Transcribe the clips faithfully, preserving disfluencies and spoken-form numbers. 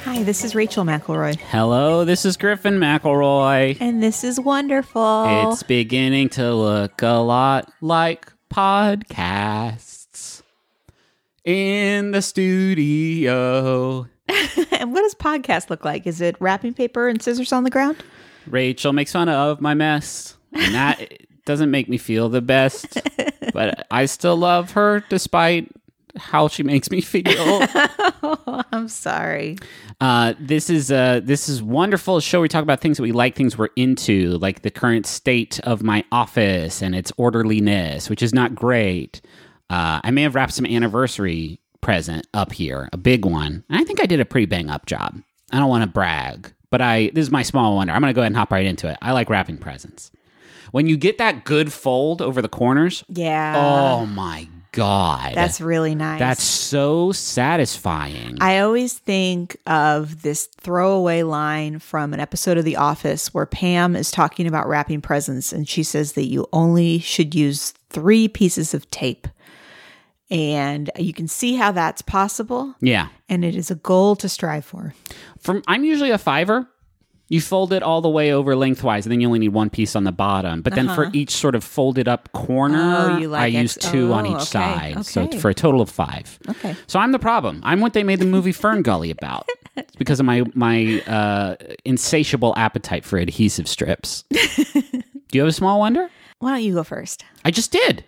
Hi, this is Rachel McElroy. Hello, this is Griffin McElroy. And this is wonderful. It's beginning to look a lot like podcasts in the studio. And what does podcast look like? Is it wrapping paper and scissors on the ground? Rachel makes fun of my mess, and that doesn't make me feel the best, but I still love her despite how she makes me feel. Oh, I'm sorry. Uh, this is uh, this is wonderful show. We talk about things that we like, things we're into, like the current state of my office and its orderliness, which is not great. Uh, I may have wrapped some anniversary present up here, a big one. And I think I did a pretty bang up job. I don't want to brag, but I this is my small wonder. I'm going to go ahead and hop right into it. I like wrapping presents. When you get that good fold over the corners, Yeah. oh my God. That's really nice. That's so satisfying. I always think of this throwaway line from an episode of The Office where Pam is talking about wrapping presents, and she says that you only should use three pieces of tape. And you can see how that's possible. Yeah. And it is a goal to strive for. From I'm usually a fiver. You fold it all the way over lengthwise, and then you only need one piece on the bottom. But then Uh-huh. for each sort of folded up corner, Oh, you like I ex- use two oh, on each okay, side. So okay. it's for a total of five. Okay. So I'm the problem. I'm what they made the movie Fern Gully about. It's because of my my uh, insatiable appetite for adhesive strips. Do you have a small wonder? Why don't you go first? I just did.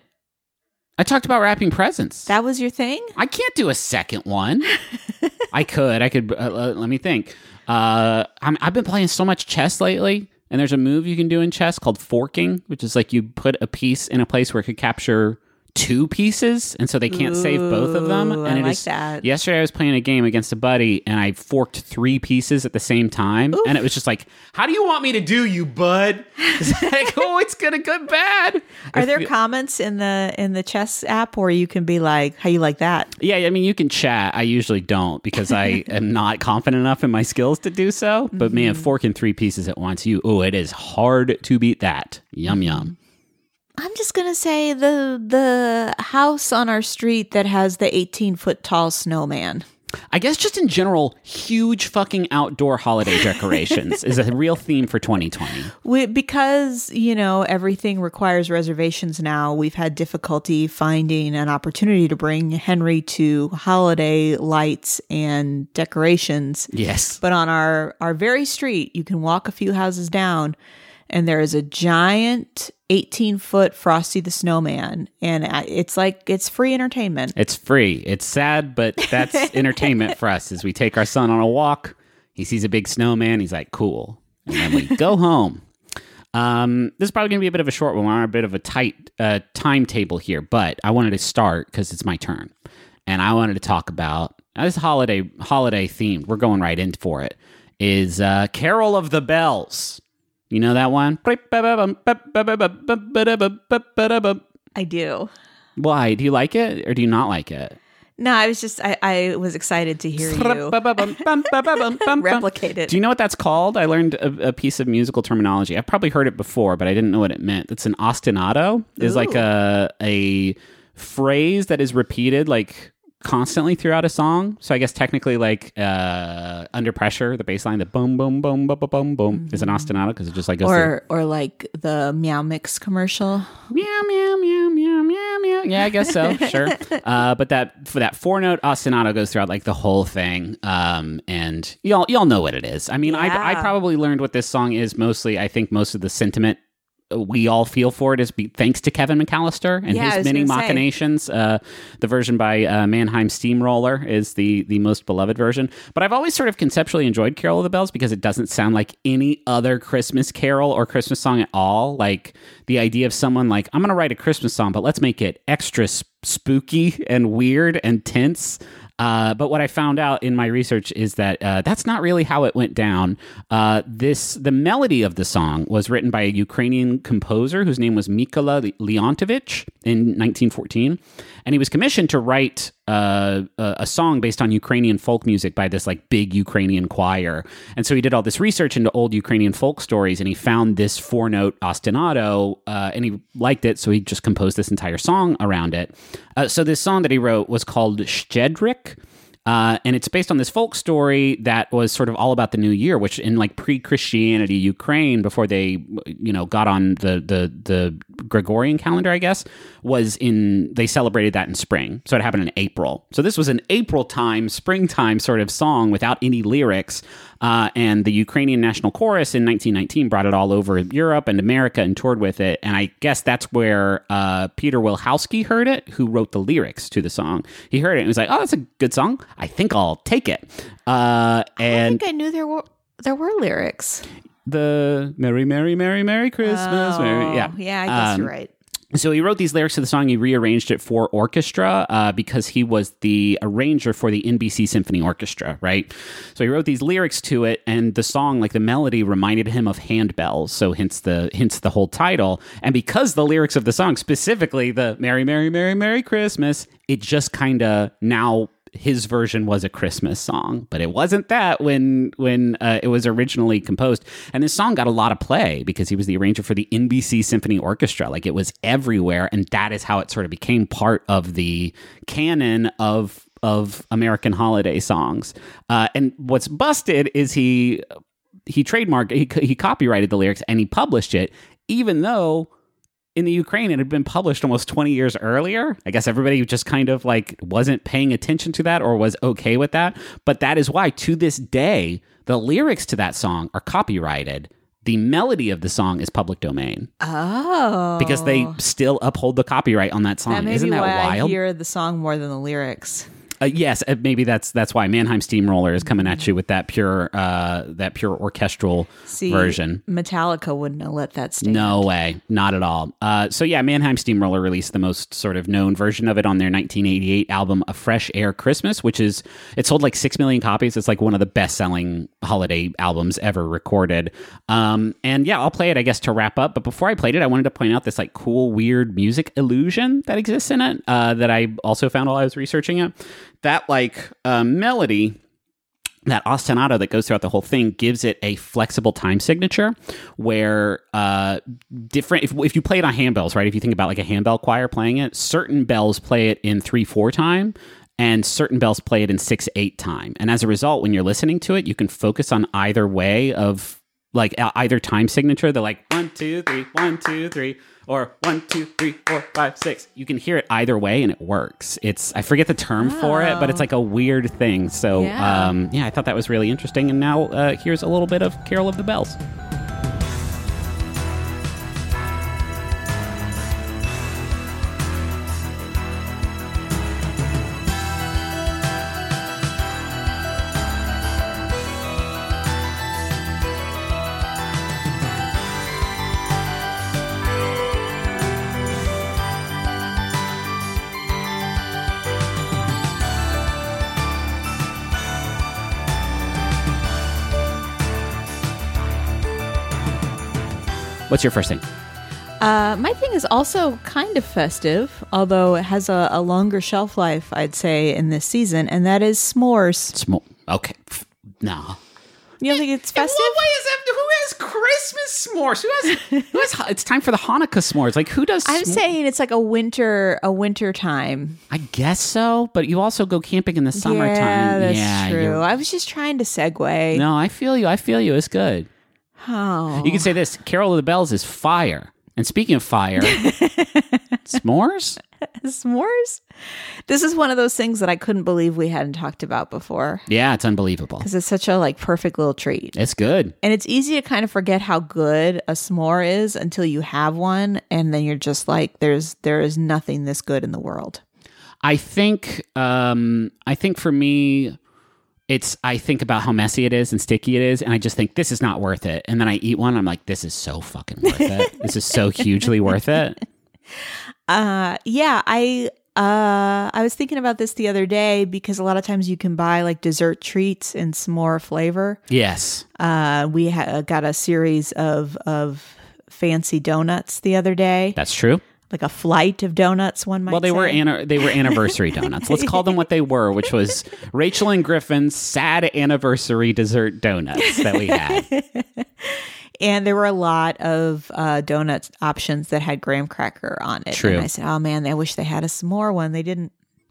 I talked about wrapping presents. That was your thing? I can't do a second one. I could. I could. Uh, uh, let me think. Uh, I'm, I've been playing so much chess lately, and there's a move you can do in chess called forking, which is like you put a piece in a place where it could capture two pieces, and so they can't save both of them. Ooh, And I it like is- that. Yesterday, I was playing a game against a buddy, and I forked three pieces at the same time, and it was just like, "How do you want me to do, you bud?" It's like, "Oh, it's gonna go bad." Are I there feel- comments in the in the chess app where you can be like, how you like that? Yeah, I mean, you can chat. I usually don't because I am not confident enough in my skills to do so. But Mm-hmm. man, forking three pieces at once, you oh, it is hard to beat that. Yum yum. I'm just gonna say the the house on our street that has the eighteen foot tall snowman. I guess just in general, huge fucking outdoor holiday decorations is a real theme for twenty twenty. We, because, you know, everything requires reservations now, we've had difficulty finding an opportunity to bring Henry to holiday lights and decorations. Yes. But on our, our very street, you can walk a few houses down, and there is a giant eighteen foot Frosty the Snowman. And I- it's like, it's free entertainment. It's free. It's sad, but that's entertainment for us as we take our son on a walk. He sees a big snowman. He's like, cool. And then we go home. Um, this is probably going to be a bit of a short one. We're on a bit of a tight uh, timetable here, but I wanted to start because it's my turn. And I wanted to talk about uh, this holiday holiday themed. We're going right in for it. Is uh, Carol of the Bells. You know that one? I do. Why? Do you like it or do you not like it? No, I was just, I, I was excited to hear you replicate it. Do you know what that's called? I learned a, a piece of musical terminology. I've probably heard it before, but I didn't know what it meant. It's an ostinato. Is like a a phrase that is repeated like constantly throughout a song. So I guess technically like uh, under pressure, the bass line, the boom, boom, boom, boom, boom, boom, boom mm-hmm. is an ostinato because it just like goes or or like the Meow Mix commercial. Meow, meow, meow, meow, meow, meow. Yeah, I guess so. Sure. Uh, but that for that four note ostinato goes throughout like the whole thing. Um, and y'all y'all know what it is. I mean, Yeah. I I probably learned what this song is mostly. I think most of the sentiment we all feel for it is be, thanks to Kevin McAllister and Yeah, I his was many gonna say. machinations. Uh, the version by uh, Mannheim Steamroller is the the most beloved version. But I've always sort of conceptually enjoyed Carol of the Bells because it doesn't sound like any other Christmas carol or Christmas song at all. Like the idea of someone like, I'm going to write a Christmas song, but let's make it extra sp- spooky and weird and tense. Uh, but what I found out in my research is that uh, that's not really how it went down. Uh, this the melody of the song was written by a Ukrainian composer whose name was Mykola Leontovich in nineteen fourteen, and he was commissioned to write uh, a, a song based on Ukrainian folk music by this like big Ukrainian choir. And so he did all this research into old Ukrainian folk stories, and he found this four note ostinato, uh, and he liked it, so he just composed this entire song around it. Uh, so this song that he wrote was called Shchedrik. Uh, and it's based on this folk story that was sort of all about the new year, which in like pre-Christianity Ukraine, before they, you know, got on the, the, the Gregorian calendar, I guess, was in, they celebrated that in spring. So it happened in April. So this was an April time, springtime sort of song without any lyrics. Uh, and the Ukrainian National Chorus in nineteen nineteen brought it all over Europe and America and toured with it. And I guess that's where uh, Peter Wilhowsky heard it, who wrote the lyrics to the song. He heard it and was like, oh, that's a good song. I think I'll take it. Uh, and I think I knew there were there were lyrics. The Merry, Merry, Merry, Merry Christmas. Oh, Merry, yeah. Yeah, I guess um, you're right. So he wrote these lyrics to the song. He rearranged it for orchestra uh, because he was the arranger for the N B C Symphony Orchestra, right? So he wrote these lyrics to it, and the song, like the melody, reminded him of handbells. So hence the hence the whole title. And because the lyrics of the song, specifically the Merry, Merry, Merry, Merry Christmas, it just kind of now. His version was a Christmas song, but it wasn't that when when uh, it was originally composed. And this song got a lot of play because he was the arranger for the N B C Symphony Orchestra. Like it was everywhere, and that is how it sort of became part of the canon of of American holiday songs. Uh, and what's busted is he he trademarked, he he copyrighted the lyrics and he published it, even though. In the Ukraine, it had been published almost twenty years earlier. I guess everybody just kind of like wasn't paying attention to that or was okay with that. But that is why, to this day, the lyrics to that song are copyrighted. The melody of the song is public domain. Oh. Because they still uphold the copyright on that song. That may Isn't be that why wild? I hear the song more than the lyrics. Uh, yes, uh, maybe that's that's why Mannheim Steamroller is coming at you with that pure uh, that pure orchestral See, version. Metallica wouldn't have let that stand. No way, not at all. Uh, so yeah, Mannheim Steamroller released the most sort of known version of it on their nineteen eighty-eight album A Fresh Air Christmas, which is, it sold like six million copies. It's like one of the best-selling holiday albums ever recorded. Um, and yeah, I'll play it, I guess, to wrap up. But before I played it, I wanted to point out this like cool, weird music illusion that exists in it uh, that I also found while I was researching it. That like uh, melody, that ostinato that goes throughout the whole thing gives it a flexible time signature where uh, different, if, if you play it on handbells, right? If you think about like a handbell choir playing it, certain bells play it in three, four time and certain bells play it in six, eight time. And as a result, when you're listening to it, you can focus on either way of like either time signature. They're like one, two, three, one, two, three. Or one, two, three, four, five, six. You can hear it either way, and it works. It's I forget the term oh. for it, but it's like a weird thing. So, yeah, um, yeah I thought that was really interesting. And now uh, here's a little bit of Carol of the Bells. What's your first thing? Uh, my thing is also kind of festive, although it has a, a longer shelf life, I'd say, in this season, and that is s'mores. S'more. Okay. No. You don't think it's festive? In what way is that? Who has Christmas s'mores? Who has, who has? It's time for the Hanukkah s'mores. Like, who does? I'm s'more? saying it's like a winter, a winter time. I guess so, but you also go camping in the summertime. Yeah, that's yeah, true. you're... I was just trying to segue. No, I feel you. I feel you. It's good. Oh. You can say this: Carol of the Bells is fire. And speaking of fire, s'mores? S'mores? This is one of those things that I couldn't believe we hadn't talked about before. Yeah, it's unbelievable. Because it's such a like perfect little treat. It's good. And it's easy to kind of forget how good a s'more is until you have one. And then you're just like, there's there is nothing this good in the world. I think um, I think for me... It's, I think about how messy it is and sticky it is, and I just think, this is not worth it. And then I eat one, and I'm like, this is so fucking worth it. This is so hugely worth it. Uh, yeah, I uh, I was thinking about this the other day because a lot of times you can buy like dessert treats in s'more flavor. Yes. Uh, we ha- got a series of of fancy donuts the other day. That's true. Like a flight of donuts, one might Well, they say. were ana- they were anniversary donuts. Let's call them what they were, which was Rachel and Griffin's sad anniversary dessert donuts that we had. And there were a lot of uh, donut options that had graham cracker on it. True. And I said, oh man, I wish they had a s'more one. They didn't. Yeah.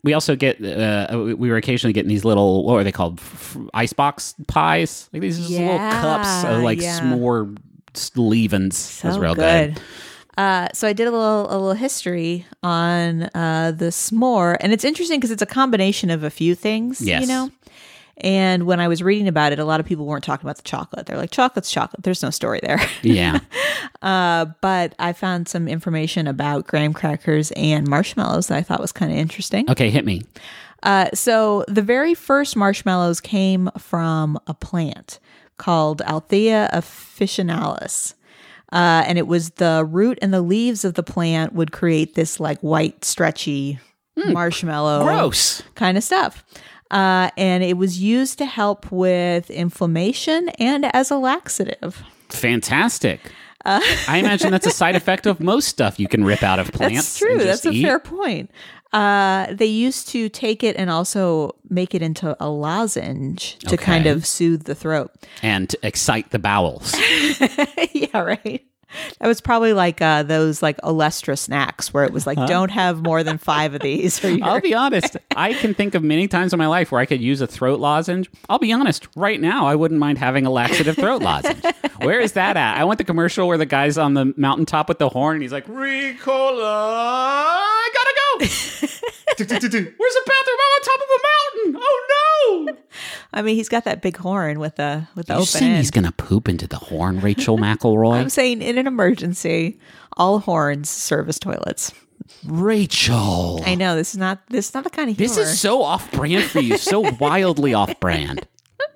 We also get, uh, we were occasionally getting these little, what are they called? F- f- icebox pies? Like these Yeah, little cups of like yeah. s'more leavings. So It was real good. good. Uh, so I did a little a little history on uh, the s'more, and it's interesting because it's a combination of a few things, Yes. you know. And when I was reading about it, a lot of people weren't talking about the chocolate. They're like, chocolate's chocolate. There's no story there. Yeah. uh, but I found some information about graham crackers and marshmallows that I thought was kind of interesting. Okay, hit me. Uh, so the very first marshmallows came from a plant called Althea officinalis. Uh, and it was the root and the leaves of the plant would create this like white, stretchy marshmallow Gross. kind of stuff. Uh, and it was used to help with inflammation and as a laxative. Fantastic. Uh, I imagine that's a side effect of most stuff you can rip out of plants. That's true. and just That's a eat. fair point. Uh, they used to take it and also make it into a lozenge to Okay. kind of soothe the throat. And to excite the bowels. Yeah, right. That was probably like uh, those like Olestra snacks where it was like, don't have more than five of these. Or you're- I'll be honest. I can think of many times in my life where I could use a throat lozenge. I'll be honest. Right now, I wouldn't mind having a laxative throat lozenge. Where is that at? I want the commercial where the guy's on the mountaintop with the horn and he's like, Ricola, I gotta go. Where's the bathroom? I'm on top of a mountain. Oh no. I mean, he's got that big horn with the with the You're open saying end. he's going to poop into the horn, Rachel McElroy? I'm saying in an emergency, all horns serve as toilets. Rachel. I know this is not this is not the kind of humor. This is so off-brand for you. So wildly off-brand.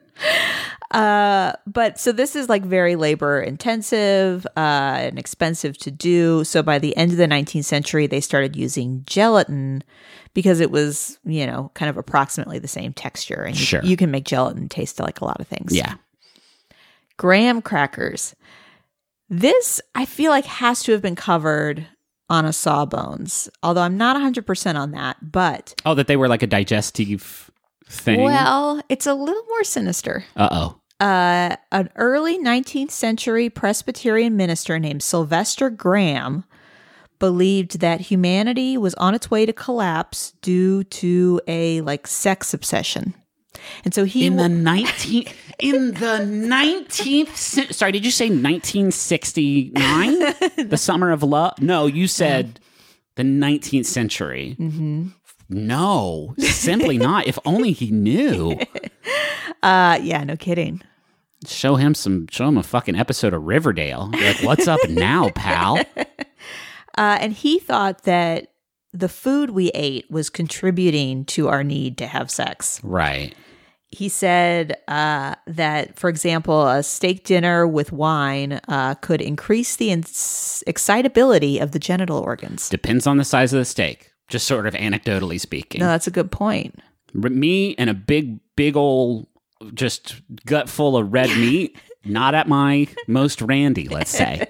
Uh, but so this is like very labor intensive uh, and expensive to do. So by the end of the nineteenth century, they started using gelatin because it was, you know, kind of approximately the same texture. And you, Sure. you can make gelatin taste like a lot of things. Yeah. Graham crackers. This, I feel like, has to have been covered on a Sawbones, although I'm not one hundred percent on that. But, Oh, that they were like a digestive thing? well, it's a little more sinister. Uh-oh. Uh, an early nineteenth century Presbyterian minister named Sylvester Graham believed that humanity was on its way to collapse due to a like sex obsession. And so he In the nineteenth in the nineteenth cen- sorry, did you say nineteen sixty-nine? The summer of love? No, you said the nineteenth century. Mhm. No, simply not. If only he knew. uh yeah, no kidding. Show him some show him a fucking episode of Riverdale. Be like, what's up now, pal? Uh, and he thought that the food we ate was contributing to our need to have sex. Right. He said uh, that, for example, a steak dinner with wine uh, could increase the ins- excitability of the genital organs. Depends on the size of the steak. Just sort of anecdotally speaking. No, that's a good point. R- Me and a big, big old, just gut full of red meat, not at my most randy, let's say.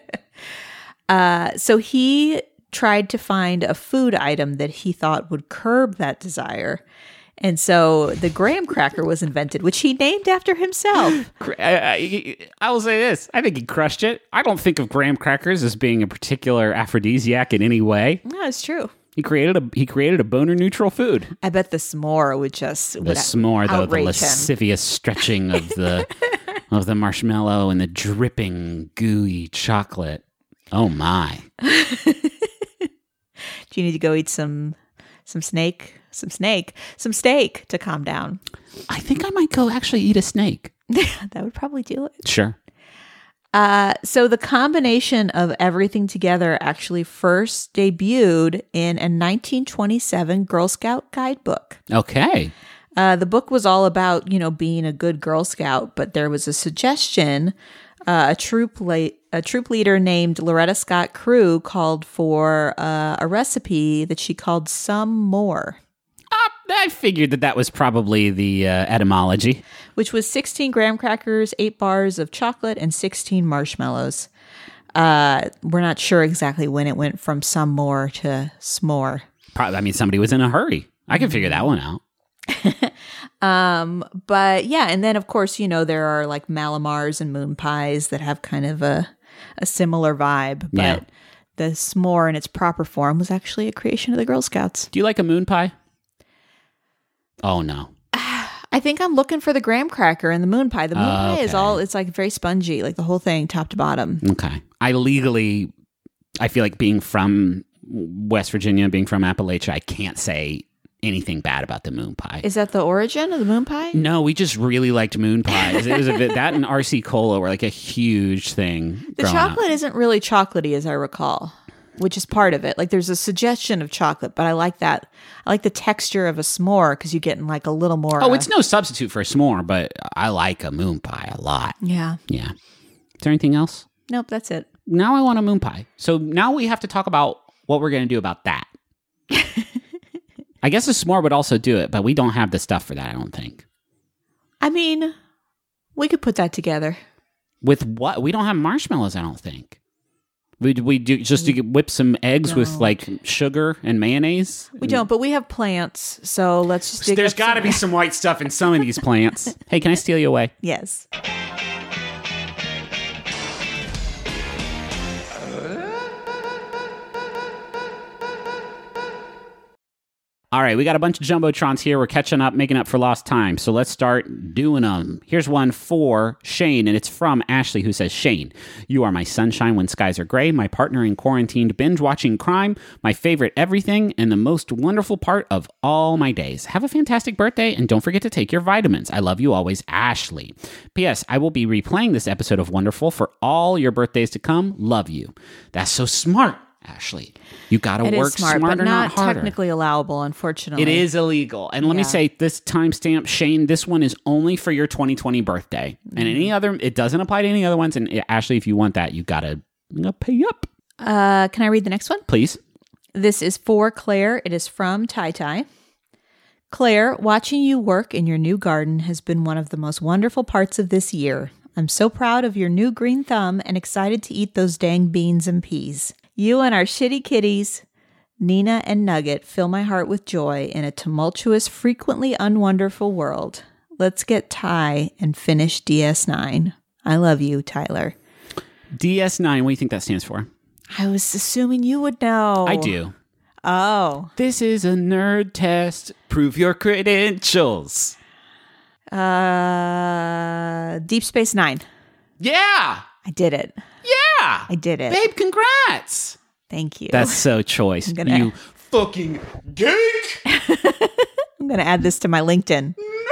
Uh, so he tried to find a food item that he thought would curb that desire. And so the graham cracker was invented, which he named after himself. Cr- I, I, I will say this. I think he crushed it. I don't think of graham crackers as being a particular aphrodisiac in any way. No, it's true. He created a he created a boner neutral food. I bet the s'more would just The would s'more, though, the outrage him. lascivious stretching of the of the marshmallow and the dripping gooey chocolate. Oh my! Do you need to go eat some some snake, some snake, some steak to calm down? I think I might go actually eat a snake. That would probably do it. Sure. Uh, so the combination of everything together actually first debuted in a nineteen twenty-seven Girl Scout guidebook. Okay. Uh, the book was all about, you know, being a good Girl Scout, but there was a suggestion. Uh, a troop la- a troop leader named Loretta Scott Crew called for uh, a recipe that she called Some More, Uh, I figured that that was probably the uh, etymology. which was sixteen graham crackers, eight bars of chocolate, and sixteen marshmallows. Uh, we're not sure exactly when it went from Some More to S'more. Probably, I mean, somebody was in a hurry. I can figure that one out. Um, but yeah, and then of course, you know, there are like Malamars and moon pies that have kind of a, a similar vibe, but Yeah. the s'more in its proper form was actually a creation of the Girl Scouts. Do you like a moon pie? Oh, no. I think I'm looking for the graham cracker and the moon pie. The moon Uh, pie is okay. all, it's like very spongy, like the whole thing, top to bottom. Okay. I legally, I feel like being from West Virginia, being from Appalachia, I can't say anything bad about the moon pie. Is that the origin of the moon pie? No, we just really liked moon pies. It was a bit, that and R C Cola were like a huge thing. The growing chocolate up. isn't really chocolatey, as I recall, which is part of it. Like there's a suggestion of chocolate, but I like that. I like the texture of a s'more because you get in like a little more. Oh, uh, it's no substitute for a s'more, but I like a moon pie a lot. yeah. Yeah. Is there anything else? Nope, that's it. Now I want a moon pie. So now we have to talk about what we're going to do about that. I guess a s'more would also do it, but we don't have the stuff for that, I don't think. I mean, we could put that together. With what? We don't have marshmallows, I don't think. We we do just to whip some eggs with don't. like sugar and mayonnaise. We don't, but we have plants, so let's just dig There's up got to some- be some white stuff in some of these plants. Hey, can I steal you away? Yes. All right, we got a bunch of Jumbotrons here. We're catching up, making up for lost time. So let's start doing them. Here's one for Shane, and it's from Ashley, who says, Shane, you are my sunshine when skies are gray, my partner in quarantined binge-watching crime, my favorite everything, and the most wonderful part of all my days. Have a fantastic birthday, and don't forget to take your vitamins. I love you always, Ashley. P S. I will be replaying this episode of Wonderful for all your birthdays to come. Love you. That's so smart, Ashley. You got to It work is smart, smarter, but not, harder. technically allowable, unfortunately. It is illegal. And let me Yeah. say this timestamp, Shane, this one is only for your twenty twenty birthday. And any other, it doesn't apply to any other ones. And Ashley, if you want that, you got to pay up. Uh, can I read the next one? Please. This is for Claire. It is from Tai Tai. Claire, watching you work in your new garden has been one of the most wonderful parts of this year. I'm so proud of your new green thumb and excited to eat those dang beans and peas. You and our shitty kitties, Nina and Nugget, fill my heart with joy in a tumultuous, frequently unwonderful world. Let's get Ty and finish D S nine. I love you, Tyler. D S nine, what do you think that stands for? I was assuming you would know. I do. Oh. This is a nerd test. Prove your credentials. Uh, Deep Space Nine. Yeah. I did it. Yeah. I did it. Babe, congrats. Thank you. That's so choice. gonna- You fucking geek. I'm going to add this to my LinkedIn.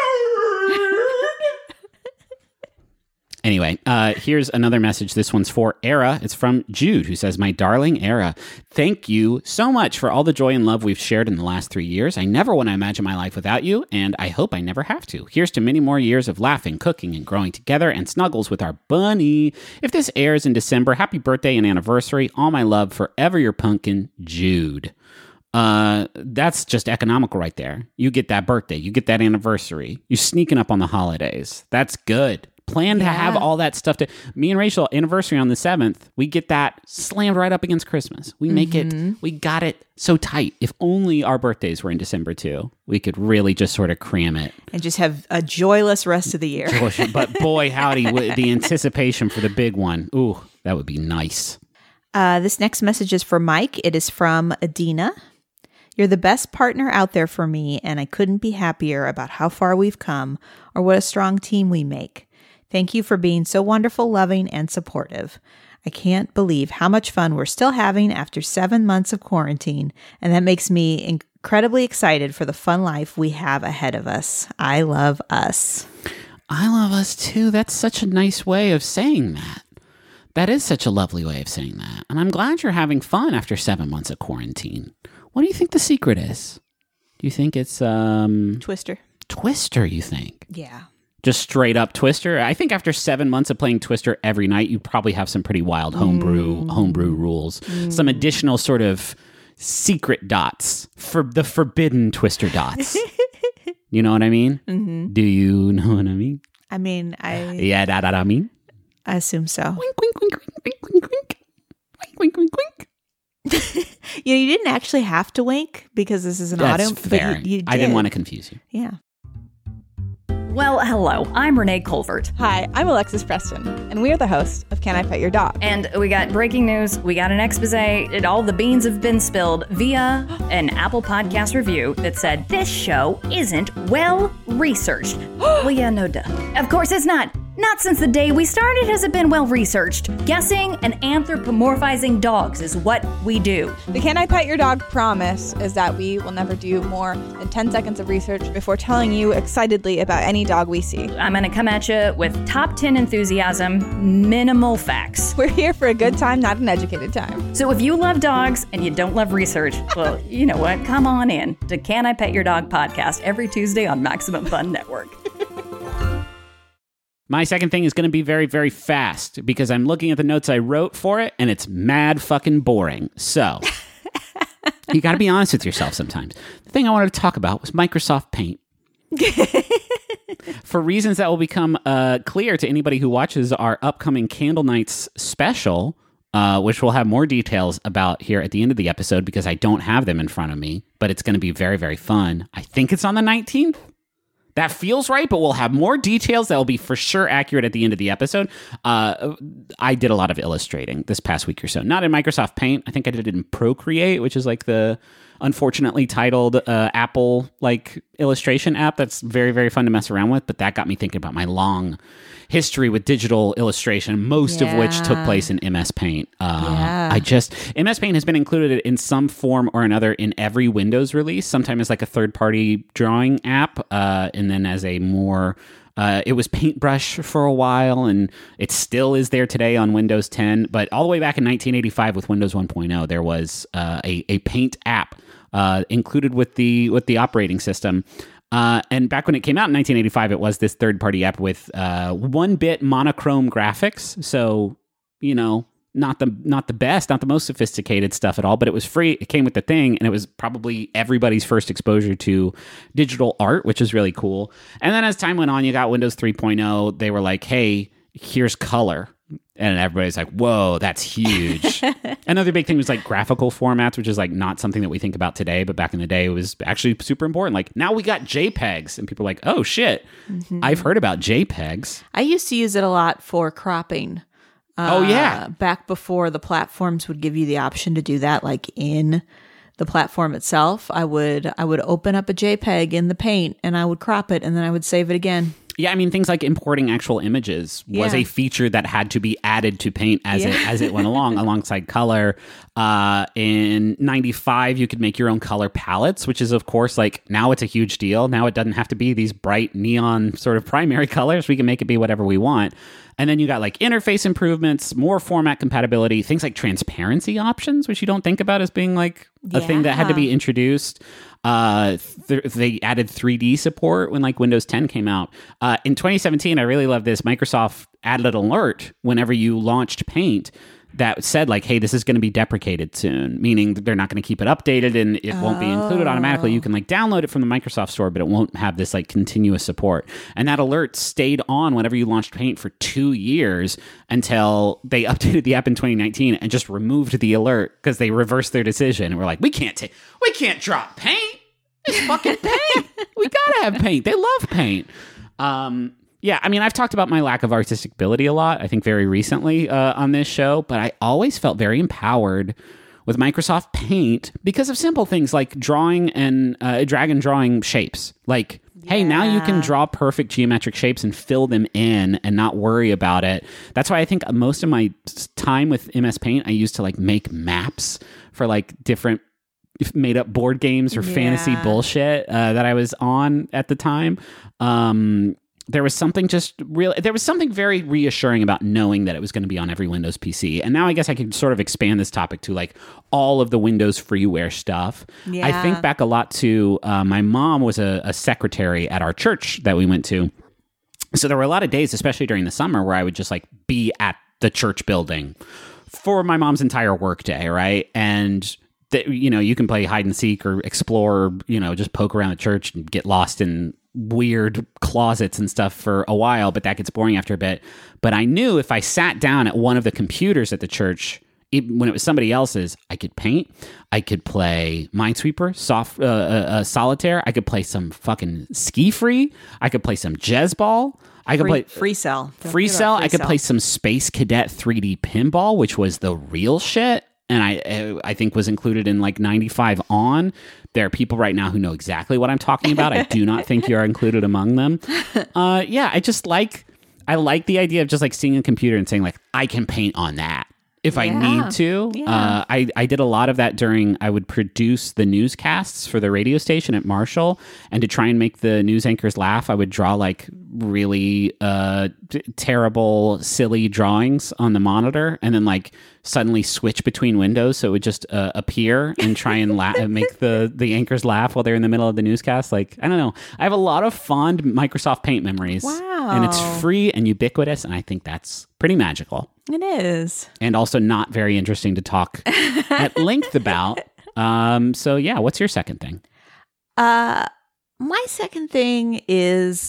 Anyway, uh, here's another message. This one's for Era. It's from Jude, who says, my darling Era, thank you so much for all the joy and love we've shared in the last three years. I never want to imagine my life without you, and I hope I never have to. Here's to many more years of laughing, cooking, and growing together, and snuggles with our bunny. If this airs in December, happy birthday and anniversary. All my love, forever your pumpkin, Jude. Uh, that's just economical right there. You get that birthday, you get that anniversary, you're sneaking up on the holidays. That's good. Plan to Yeah. have all that stuff to me and Rachel anniversary on the seventh. We get that slammed right up against Christmas. We make Mm-hmm. it, we got it so tight. If only our birthdays were in December too, we could really just sort of cram it. And just have a joyless rest of the year. But boy, howdy, w- the anticipation for the big one. Ooh, that would be nice. Uh, this next message is for Mike. It is from Adina. You're the best partner out there for me, and I couldn't be happier about how far we've come or what a strong team we make. Thank you for being so wonderful, loving, and supportive. I can't believe how much fun we're still having after seven months of quarantine, and that makes me incredibly excited for the fun life we have ahead of us. I love us. I love us too. That's such a nice way of saying that. That is such a lovely way of saying that. And I'm glad you're having fun after seven months of quarantine. What do you think the secret is? Do you think it's um Twister. Twister, you think? Yeah. Just straight up Twister? I think after seven months of playing Twister every night, you probably have some pretty wild homebrew mm. homebrew rules. Mm. Some additional sort of secret dots for the forbidden Twister dots. You know what I mean? Mm-hmm. Do you know what I mean? I mean, I... Yeah, that I mean? I assume so. Wink, wink, wink, wink, wink, wink. Wink, wink, wink, wink. You know, you didn't actually have to wink because this is an That's audio. fair. But you, you did. I didn't want to confuse you. Yeah. Well, hello, I'm Renee Colvert. Hi, I'm Alexis Preston, and we are the hosts of Can I Pet Your Dog? And we got breaking news, we got an expose, and all the beans have been spilled via an Apple Podcast review that said, this show isn't well researched. Well, yeah, no duh. Of course it's not. Not since the day we started has it been well researched. Guessing and anthropomorphizing dogs is what we do. The Can I Pet Your Dog promise is that we will never do more than ten seconds of research before telling you excitedly about any dog we see. I'm gonna come at you with top ten enthusiasm, minimal facts. We're here for a good time, not an educated time. So if you love dogs and you don't love research, well, you know what? Come on in to Can I Pet Your Dog podcast every Tuesday on Maximum Fun Network. My second thing is going to be very, very fast because I'm looking at the notes I wrote for it and it's mad fucking boring. So you got to be honest with yourself sometimes. The thing I wanted to talk about was Microsoft Paint. For reasons that will become uh, clear to anybody who watches our upcoming Candle Nights special, uh, which we'll have more details about here at the end of the episode because I don't have them in front of me, but it's going to be very, very fun. I think it's on the nineteenth. That feels right, but we'll have more details that will be for sure accurate at the end of the episode. Uh, I did a lot of illustrating this past week or so. Not in Microsoft Paint. I think I did it in Procreate, which is like the unfortunately titled uh, Apple like illustration app that's very, very fun to mess around with. But that got me thinking about my long history with digital illustration, most yeah. of which took place in M S Paint. Uh, yeah. I just, M S Paint has been included in some form or another in every Windows release, sometimes as like a third-party drawing app, uh, and then as a more, uh, it was Paintbrush for a while, and it still is there today on Windows ten, but all the way back in nineteen eighty-five with Windows one point oh, there was uh, a, a Paint app uh, included with the with the operating system. Uh, and back when it came out in nineteen eighty-five, it was this third-party app with uh, one-bit monochrome graphics. So, you know, not the not the best, not the most sophisticated stuff at all, but it was free. It came with the thing, and it was probably everybody's first exposure to digital art, which is really cool. And then as time went on, you got Windows three point oh. They were like, hey, here's color. And everybody's like, whoa, that's huge. Another big thing was like graphical formats, which is like not something that we think about today, but back in the day it was actually super important. Like now we got JPEGs and people are like, oh shit, mm-hmm. I've heard about JPEGs. I used to use it a lot for cropping. Uh, oh yeah. Back before the platforms would give you the option to do that, like in the platform itself, I would I would open up a JPEG in the Paint and I would crop it and then I would save it again. Yeah, I mean, things like importing actual images was yeah. a feature that had to be added to Paint as yeah. it as it went along, alongside color. Uh, in ninety-five, you could make your own color palettes, which is, of course, like, now it's a huge deal. Now it doesn't have to be these bright neon sort of primary colors. We can make it be whatever we want. And then you got, like, interface improvements, more format compatibility, things like transparency options, which you don't think about as being, like, a yeah. thing that had to be introduced. Uh, th- they added three D support when like Windows ten came out. Uh, in twenty seventeen, I really love this. Microsoft added an alert whenever you launched Paint that said like, hey, this is going to be deprecated soon, meaning they're not going to keep it updated and it oh. won't be included automatically. You can like download it from the Microsoft Store, but it won't have this like continuous support. And that alert stayed on whenever you launched Paint for two years until they updated the app in twenty nineteen and just removed the alert because they reversed their decision. And we're like, we can't take, we can't drop Paint. It's fucking Paint. We gotta have Paint. They love Paint. Um, yeah, I mean, I've talked about my lack of artistic ability a lot, I think very recently uh, on this show, but I always felt very empowered with Microsoft Paint because of simple things like drawing and uh, drag and drawing shapes. Like, yeah. hey, now you can draw perfect geometric shapes and fill them in and not worry about it. That's why I think most of my time with M S Paint, I used to like make maps for like different made up board games or yeah. fantasy bullshit uh, that I was on at the time. Um, there was something just real. There was something very reassuring about knowing that it was going to be on every Windows P C. And now I guess I could sort of expand this topic to like all of the Windows freeware stuff. Yeah. I think back a lot to uh, my mom was a, a secretary at our church that we went to. So there were a lot of days, especially during the summer, where I would just like be at the church building for my mom's entire workday, right? And that, you know, you can play hide and seek or explore, or, you know, just poke around the church and get lost in weird closets and stuff for a while, but that gets boring after a bit. But I knew if I sat down at one of the computers at the church Even when it was somebody else's, I could paint. I could play Minesweeper, soft, uh, uh, uh, Solitaire. I could play some fucking Ski Free. I could play some Jazzball. I could Free, play free cell. Don't Free forget Cell. about I could Free play Cell. some Space Cadet three D Pinball, which was the real shit, and I I think was included in like ninety-five on. There are people right now who know exactly what I'm talking about. I do not think you are included among them. Uh, yeah, I just like I like the idea of just like seeing a computer and saying like I can paint on that. If I Yeah. need to. Yeah. Uh, I, I did a lot of that during, I would produce the newscasts for the radio station at Marshall. And to try and make the news anchors laugh, I would draw like really uh, t- terrible, silly drawings on the monitor and then like suddenly switch between windows. So it would just uh, appear and try and la- make the, the anchors laugh while they're in the middle of the newscast. Like, I don't know. I have a lot of fond Microsoft Paint memories. Wow. And it's free and ubiquitous. And I think that's pretty magical. It is. And also not very interesting to talk at length about. Um, so yeah, what's your second thing? Uh, my second thing is,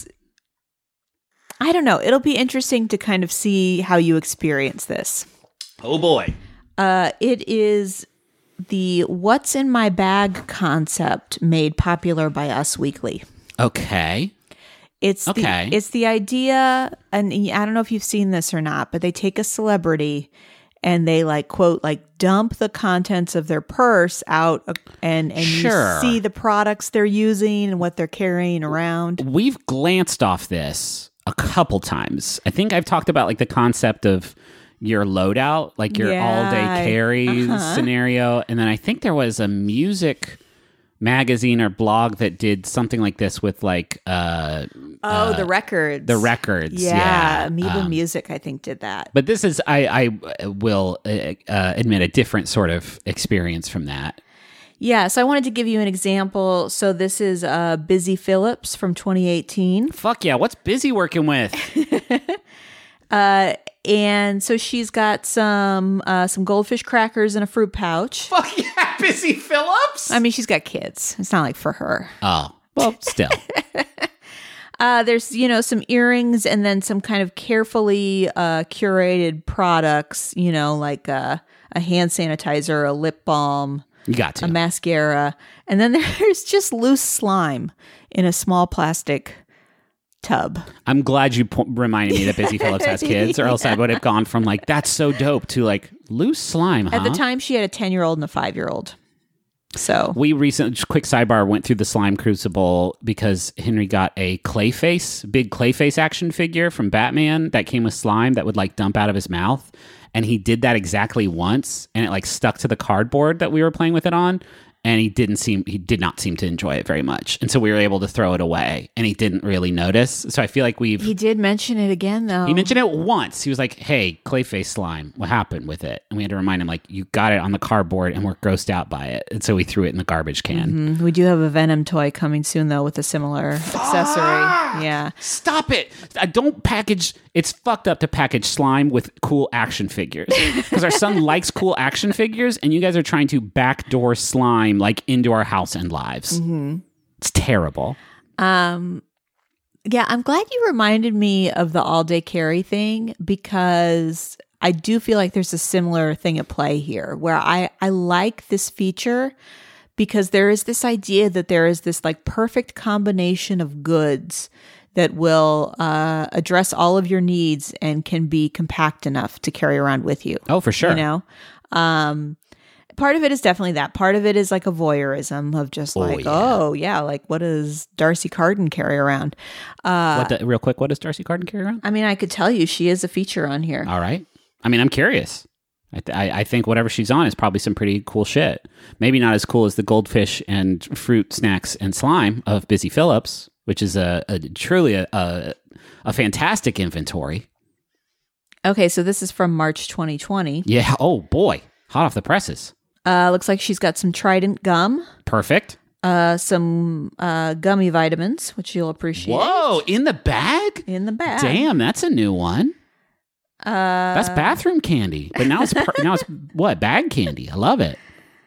I don't know. It'll be interesting to kind of see how you experience this. Oh boy. Uh, it is the "What's in my bag" concept made popular by Us Weekly. Okay. It's Okay. the it's the idea, and I don't know if you've seen this or not, but they take a celebrity and they like quote like dump the contents of their purse out, uh, and and Sure. you see the products they're using and what they're carrying around. We've glanced off this a couple times. I think I've talked about like the concept of your loadout, like your Yeah. all day carry Uh-huh. scenario. And then I think there was a music magazine or blog that did something like this with like uh Oh, the records. the records. Yeah, Yeah. Amoeba Um, Music, I think, did that. But this is, I, I will uh, uh, admit, a different sort of experience from that. Yeah, so I wanted to give you an example. So this is uh, Busy Phillips from twenty eighteen. Fuck yeah, what's Busy working with? Uh, and so she's got some uh, some goldfish crackers in a fruit pouch. Fuck yeah, Busy Phillips? I mean, she's got kids. It's not like for her. Oh, well, still. Uh, there's, you know, some earrings and then some kind of carefully uh, curated products, you know, like uh, a hand sanitizer, a lip balm, You got to. a mascara. And then there's just loose slime in a small plastic tub. I'm glad you po- reminded me that Busy Phillips has kids, or else I would have gone from like, that's so dope, to like, loose slime, huh? At the time, she had a ten-year-old and a five-year-old. So We recently, just quick sidebar, went through the Slime Crucible because Henry got a Clayface, big Clayface action figure from Batman that came with slime that would like dump out of his mouth. And he did that exactly once, and it like stuck to the cardboard that we were playing with it on. And he didn't seem, he did not seem to enjoy it very much. And so we were able to throw it away, and he didn't really notice. So I feel like we've, he did mention it again, though. he mentioned it once. He was like, hey, Clayface slime, what happened with it? And we had to remind him, like, you got it on the cardboard and we're grossed out by it. And so we threw it in the garbage can. Mm, we do have a Venom toy coming soon, though, with a similar accessory. Yeah. Stop it. I don't package, it's fucked up to package slime with cool action figures. Because our son likes cool action figures, and you guys are trying to backdoor slime like into our house and lives. Mm-hmm. It's terrible. Um, yeah, I'm glad you reminded me of the all day carry thing, because I do feel like there's a similar thing at play here where I, I like this feature because there is this idea that there is this like perfect combination of goods that will uh, address all of your needs and can be compact enough to carry around with you. Oh, for sure. You know? Um, part of it is definitely that. Part of it is like a voyeurism of just Oh, like, yeah. oh, yeah, like what does Darcy Carden carry around? Uh, what the, real quick, what does Darcy Carden carry around? I mean, I could tell you she is a feature on here. All right. I mean, I'm curious. I, th- I I think whatever she's on is probably some pretty cool shit. Maybe not as cool as the goldfish and fruit snacks and slime of Busy Phillips, which is a, a truly a, a a fantastic inventory. Okay, so this is from March twenty twenty. Yeah. Oh boy, hot off the presses. Uh, looks like she's got some Trident gum, Perfect. uh, some uh, gummy vitamins, which you'll appreciate. Whoa, in the bag? In the bag. Damn, that's a new one. Uh, That's bathroom candy, but now it's per- now it's what, bag candy. I love it.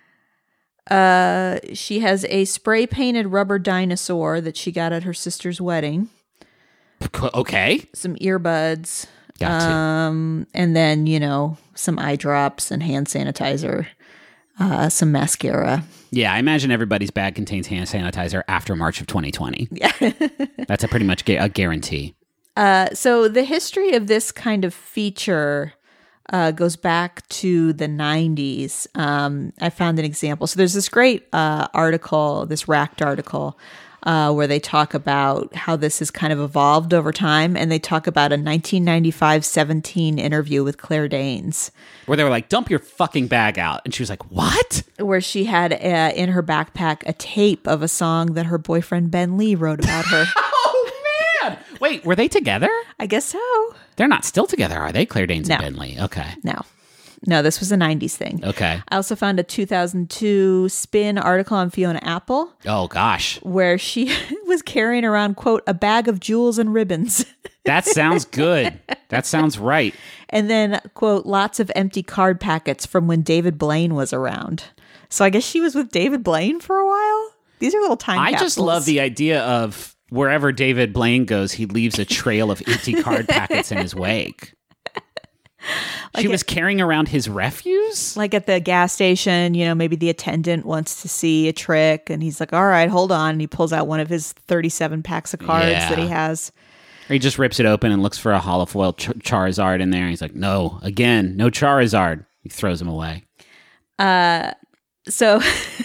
Uh, she has a spray painted rubber dinosaur that she got at her sister's wedding. Okay. Some earbuds, Got to. Um, and then, you know, some eye drops and hand sanitizer, uh, some mascara. Yeah, I imagine everybody's bag contains hand sanitizer after March of twenty twenty. Yeah. That's a pretty much ga- a guarantee. Uh, so the history of this kind of feature uh, goes back to the nineties. Um, I found an example. So there's this great uh, article, this Racked article, uh, where they talk about how this has kind of evolved over time. And they talk about a nineteen ninety-five seventeen interview with Claire Danes, Where they were like, dump your fucking bag out. And she was like, what? where she had uh, in her backpack a tape of a song that her boyfriend Ben Lee wrote about her. Oh, man. Wait, were they together? I guess so. They're not still together, are they? Claire Danes No. and Ben Lee. Okay. No. No, this was a nineties thing. Okay. I also found a two thousand two Spin article on Fiona Apple Oh, gosh. where she was carrying around, quote, a bag of jewels and ribbons. That sounds good. That sounds right. And then, quote, lots of empty card packets from when David Blaine was around. So I guess she was with David Blaine for a while. These are little time I capsules. just love the idea of wherever David Blaine goes, he leaves a trail of empty card packets in his wake. She was carrying around his refuse? Like at the gas station, you know, maybe the attendant wants to see a trick and he's like, all right, hold on. And he pulls out one of his thirty-seven packs of cards Yeah. that he has. Or he just rips it open and looks for a holofoil Ch- Charizard in there. He's like, no, again, no Charizard. He throws him away. Uh, so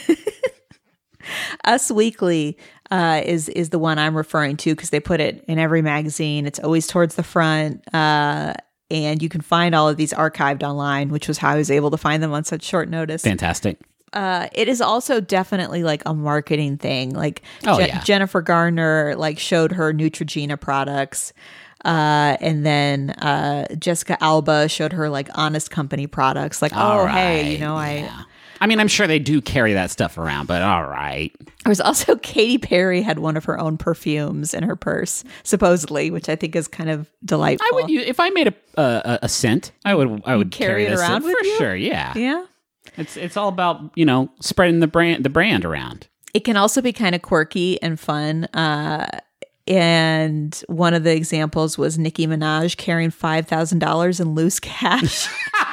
Us Weekly uh, is is the one I'm referring to because they put it in every magazine. It's always towards the front. Uh, and you can find all of these archived online, which was how I was able to find them on such short notice. Fantastic. Uh, it is also definitely like a marketing thing. Like Oh, Je- yeah. Jennifer Garner like showed her Neutrogena products. Uh, and then uh, Jessica Alba showed her like Honest Company products. Like, All oh, hey, right, you know, I... yeah. I mean, I'm sure they do carry that stuff around, but all right. There was also Katy Perry had one of her own perfumes in her purse, supposedly, which I think is kind of delightful. I would, u- if I made a a, a scent, I would, I would carry carry, it this around for with you? sure. Yeah. Yeah. It's it's all about, you know, spreading the brand the brand around. It can also be kind of quirky and fun. Uh, and one of the examples was Nicki Minaj carrying five thousand dollars in loose cash.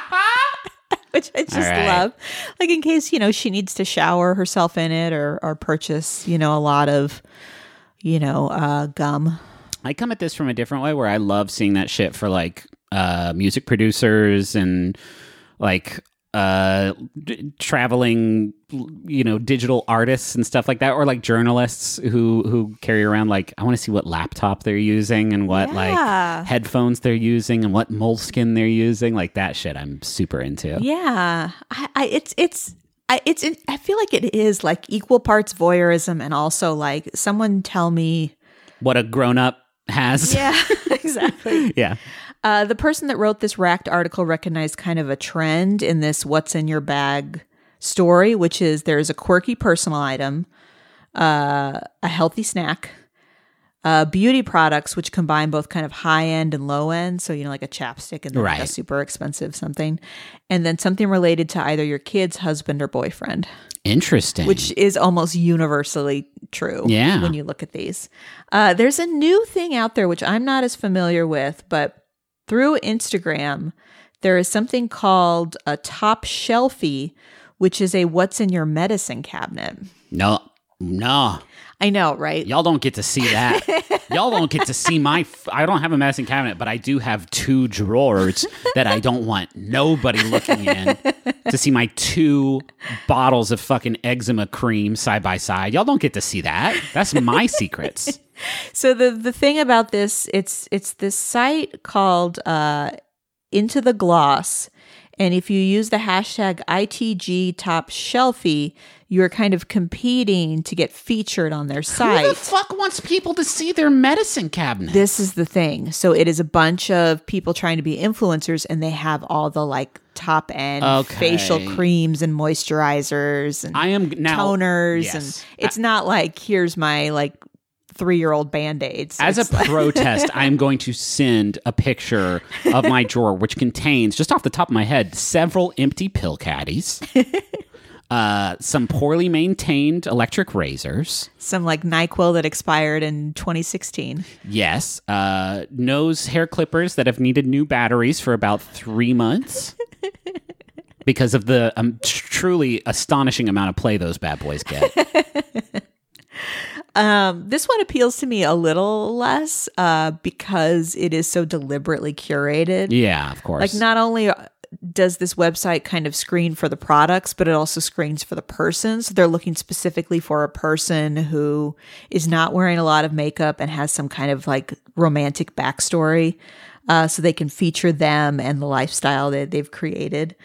Which I just right. love. Like in case, you know, she needs to shower herself in it or or purchase, you know, a lot of, you know, uh, gum. I come at this from a different way where I love seeing that shit for like uh, music producers and like uh, d- traveling, you know, digital artists and stuff like that, or like journalists who who carry around like, I want to see what laptop they're using and what Yeah. like headphones they're using and what moleskin they're using. Like that shit, I'm super into. Yeah, I, I it's it's I it's it, I feel like it is like equal parts voyeurism and also like someone tell me. What a grown up has. Yeah, exactly. Yeah. Uh, the person that wrote this Racked article recognized kind of a trend in this "What's in your bag" story, which is there's a quirky personal item, uh, a healthy snack, uh, beauty products which combine both kind of high end and low end, so you know like a chapstick and then like a Right. super expensive something, and then something related to either your kid's husband or boyfriend, Interesting. which is almost universally true. Yeah. When you look at these, uh, there's a new thing out there which I'm not as familiar with, but through Instagram, there is something called a Top Shelfie, which is a what's in your medicine cabinet. no, no. I know, right? Y'all don't get to see that. Y'all don't get to see my... F- I don't have a medicine cabinet, but I do have two drawers that I don't want nobody looking in to see my two bottles of fucking eczema cream side by side. Y'all don't get to see that. That's my secrets. So the the thing about this, it's it's this site called uh, Into the Gloss, and if you use the hashtag I T G Top Shelfie, you're kind of competing to get featured on their Who site. the fuck wants people to see their medicine cabinet? This is the thing. So it is a bunch of people trying to be influencers, and they have all the like top end Okay. facial creams and moisturizers and I am now... toners, Yes. and it's not like here's my like three year old Band-Aids. As a It's like- protest, I'm going to send a picture of my drawer, which contains, just off the top of my head, several empty pill caddies, Uh, some poorly maintained electric razors. Some like NyQuil that expired in twenty sixteen. Yes. Uh, nose hair clippers that have needed new batteries for about three months. Because of the um, tr- truly astonishing amount of play those bad boys get. um, this one appeals to me a little less uh, because it is so deliberately curated. Yeah, of course. Like, not only does this website kind of screen for the products, but it also screens for the person. So they're looking specifically for a person who is not wearing a lot of makeup and has some kind of like romantic backstory. Uh, so they can feature them and the lifestyle that they've created.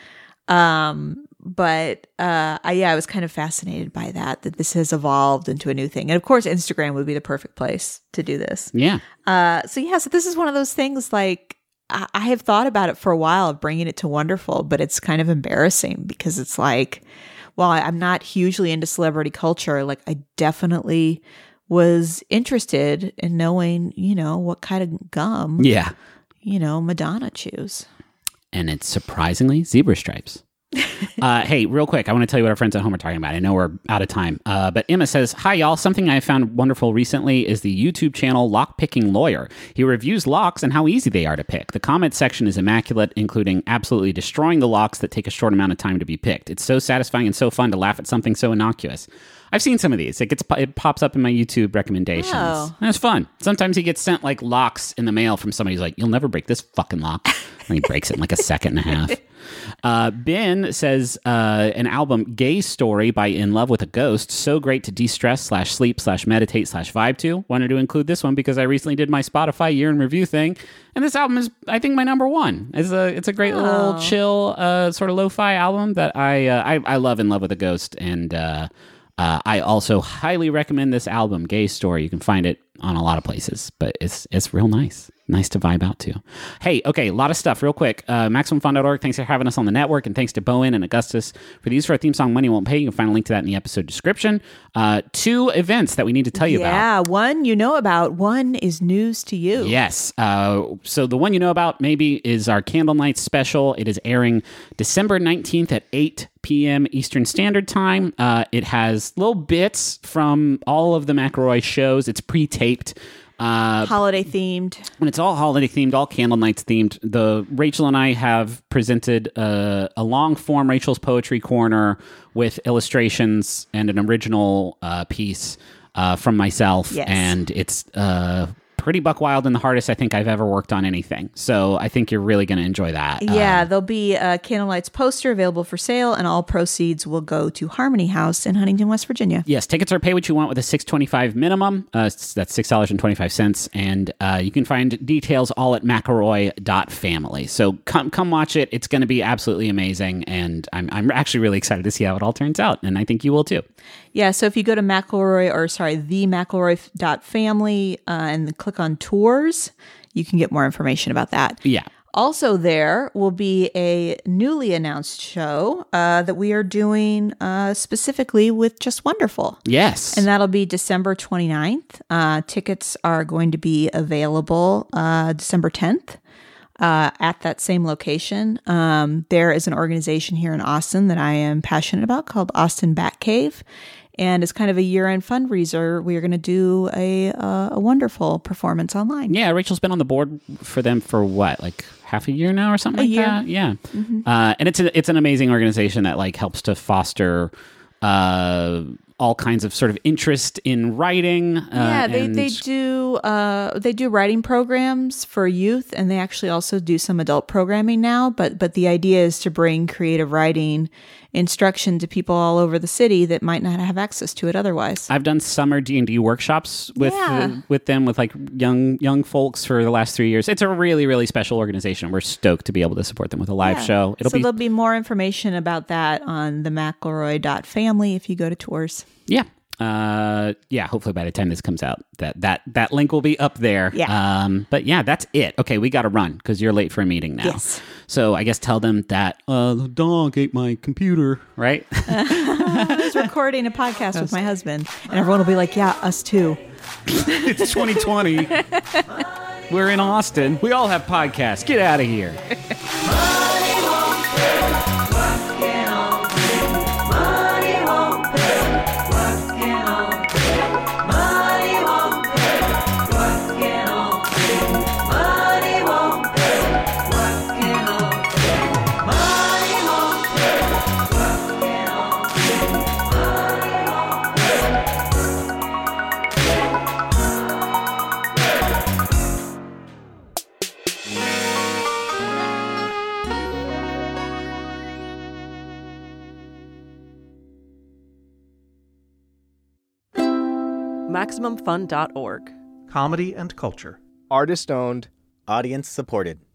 Um, but, uh, I, yeah, I was kind of fascinated by that, that this has evolved into a new thing. And of course, Instagram would be the perfect place to do this. Yeah. Uh, so yeah, so this is one of those things like I, I have thought about it for a while of bringing it to Wonderful, but it's kind of embarrassing because it's like, well, I, I'm not hugely into celebrity culture. Like I definitely was interested in knowing, you know, what kind of gum, Yeah. you know, Madonna chews. And it's surprisingly zebra stripes. uh, hey, real quick, I want to tell you what our friends at home are talking about. I know we're out of time, uh, but Emma says, hi, y'all. Something I found wonderful recently is the YouTube channel Lockpicking Lawyer. He reviews locks and how easy they are to pick. The comment section is immaculate, including absolutely destroying the locks that take a short amount of time to be picked. It's so satisfying and so fun to laugh at something so innocuous. I've seen some of these. It gets it pops up in my YouTube recommendations. Oh. And it's fun. Sometimes he gets sent like locks in the mail from somebody who's like, you'll never break this fucking lock. And he breaks it in like a second and a half. Uh, Ben says uh, an album, Gay Story by In Love with a Ghost. So great to de-stress slash sleep slash meditate slash vibe to. Wanted to include this one because I recently did my Spotify year in review thing. And this album is, I think, my number one. It's a, it's a great Oh. little chill uh, sort of lo-fi album that I, uh, I, I love In Love with a Ghost. And uh, uh, I also highly recommend this album, Gay Story. You can find it on a lot of places, but it's it's real nice. Nice to vibe out to. Hey, okay, a lot of stuff real quick. Uh, Maximum Fun dot org, thanks for having us on the network, and thanks to Bowen and Augustus for the use for our theme song, Money Won't Pay. You can find a link to that in the episode description. Uh, two events that we need to tell you about. Yeah, one you know about, one is news to you. Yes. Uh, so the one you know about maybe is our Candle Night special. It is airing December nineteenth at eight p.m. Eastern Standard Time. Uh, it has little bits from all of the McElroy shows. It's pre-taped. Uh, Holiday themed. And it's all holiday themed, all Candle Nights themed. The Rachel and I have presented uh, a long form Rachel's Poetry Corner with illustrations and an original uh, piece uh, from myself. Yes. And it's uh, pretty buck wild and the hardest I think I've ever worked on anything. So I think you're really going to enjoy that. Yeah, Uh, there'll be a Candlelight's poster available for sale, and all proceeds will go to Harmony House in Huntington, West Virginia. Yes, tickets are pay what you want with a six twenty-five minimum. Uh, that's six dollars and twenty-five cents. And uh, you can find details all at McElroy dot family. So come come watch it. It's going to be absolutely amazing. And I'm, I'm actually really excited to see how it all turns out. And I think you will too. Yeah, so if you go to McElroy, or sorry, the McElroy dot family uh, and click on tours, you can get more information about that. Yeah. Also, there will be a newly announced show uh, that we are doing uh, specifically with Just Wonderful. Yes. And that'll be December twenty-ninth. Uh, tickets are going to be available uh, December tenth uh, at that same location. Um, there is an organization here in Austin that I am passionate about called Austin Batcave. And as kind of a year-end fundraiser, we are going to do a uh, a wonderful performance online. Yeah, Rachel's been on the board for them for what, like half a year now or something A like year. that? Yeah. Uh, and it's a, it's an amazing organization that like helps to foster uh, all kinds of sort of interest in writing. Uh, Yeah, they, and- they do uh, they do writing programs for youth, and they actually also do some adult programming now. But but the idea is to bring creative writing instruction to people all over the city that might not have access to it otherwise. I've done summer D and D workshops with Yeah. uh, with them, with like young young folks for the last three years. It's a really, really special organization. We're stoked to be able to support them with a live Yeah. show. It'll so be there'll be more information about that on the McElroy dot family if you go to tours. Yeah. Uh, yeah, hopefully by the time this comes out, that that that link will be up there. Yeah. Um, but yeah, that's it. Okay, we got to run because you're late for a meeting now. Yes. So I guess tell them that uh, the dog ate my computer, right? I was recording a podcast with my husband, and everyone will be like, yeah, us too. It's twenty twenty. We're in Austin. We all have podcasts. Get out of here. Money won't pay. What can I do? Money Maximum Fun dot org. Comedy and culture. Artist owned. Audience supported.